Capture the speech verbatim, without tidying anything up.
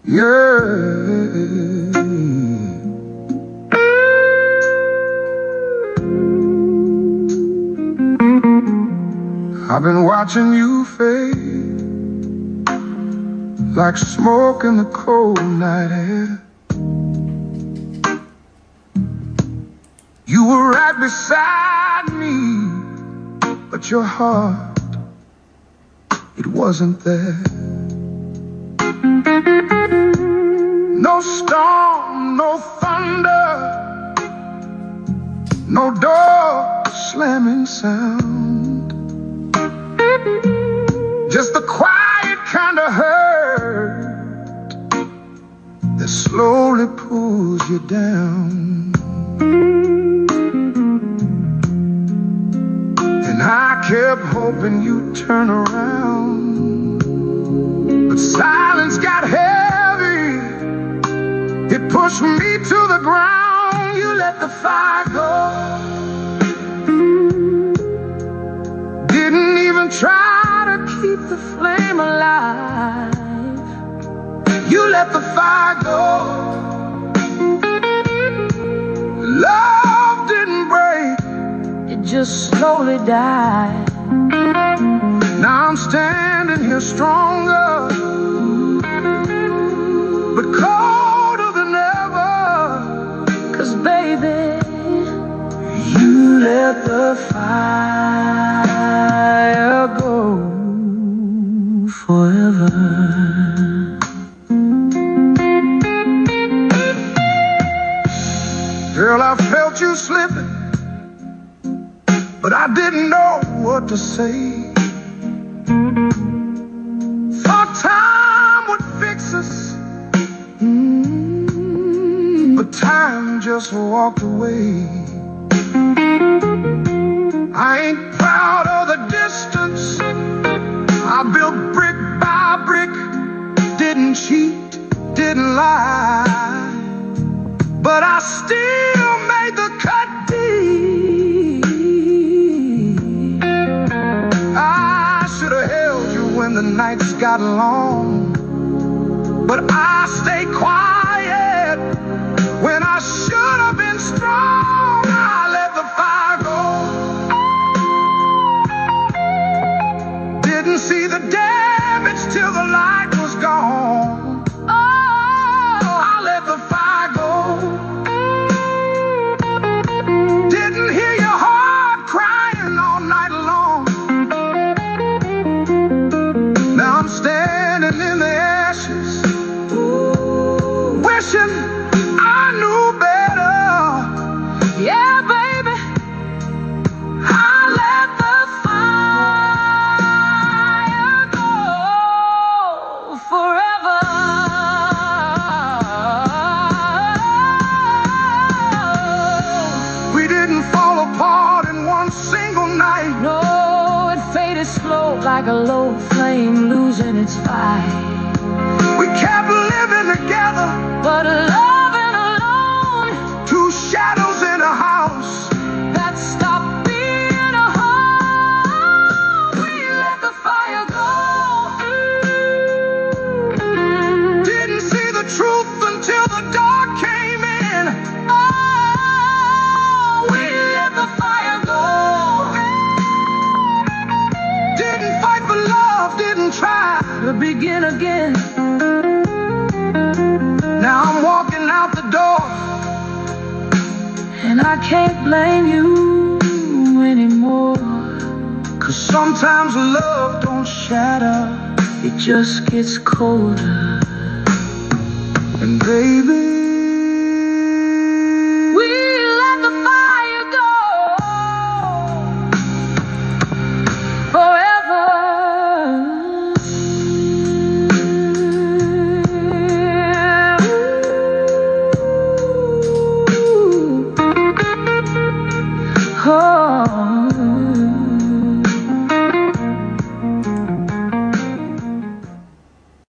Yeah. I've been watching you fade like smoke in the cold night air. You were right beside me, but your heart, it wasn't there. No storm, no thunder, no door slamming sound, just the quiet kind of hurt that slowly pulls you down. And I kept hoping you'd turn around, but silence got heavy, it pushed me to the ground. You let the fire go, didn't even try to keep the flame alive. You let the fire go, love didn't break, it just slowly died. Now I'm standing here stronger, but colder than ever. 'Cause baby, you let the fire go forever. Girl, I felt you slipping, but I didn't know what to say. Thought time would fix us, mm, but time just walked away. I ain't proud of the distance I built brick by brick, didn't cheat, didn't lie, but I still made the cut deep. I should have held you when the nights got long, but I stayed quiet when I should have been strong. I let the fire go, didn't see the damage till the light was gone. Oh, I let the fire go, didn't hear your heart crying all night long. Now I'm standing in the ashes, wishing I knew better. Yeah, baby, I let the fire go forever. We didn't fall apart in one single night. No, it faded slow like a low flame losing its fight. We kept living together, but loving alone. Two shadows in a house that stopped being a home. We let the fire go, didn't see the truth until the dark came in. Oh, we let the fire go, didn't fight for love, didn't try to begin again. Now I'm walking out the door, and I can't blame you anymore. 'Cause sometimes love don't shatter, it just gets colder. And baby,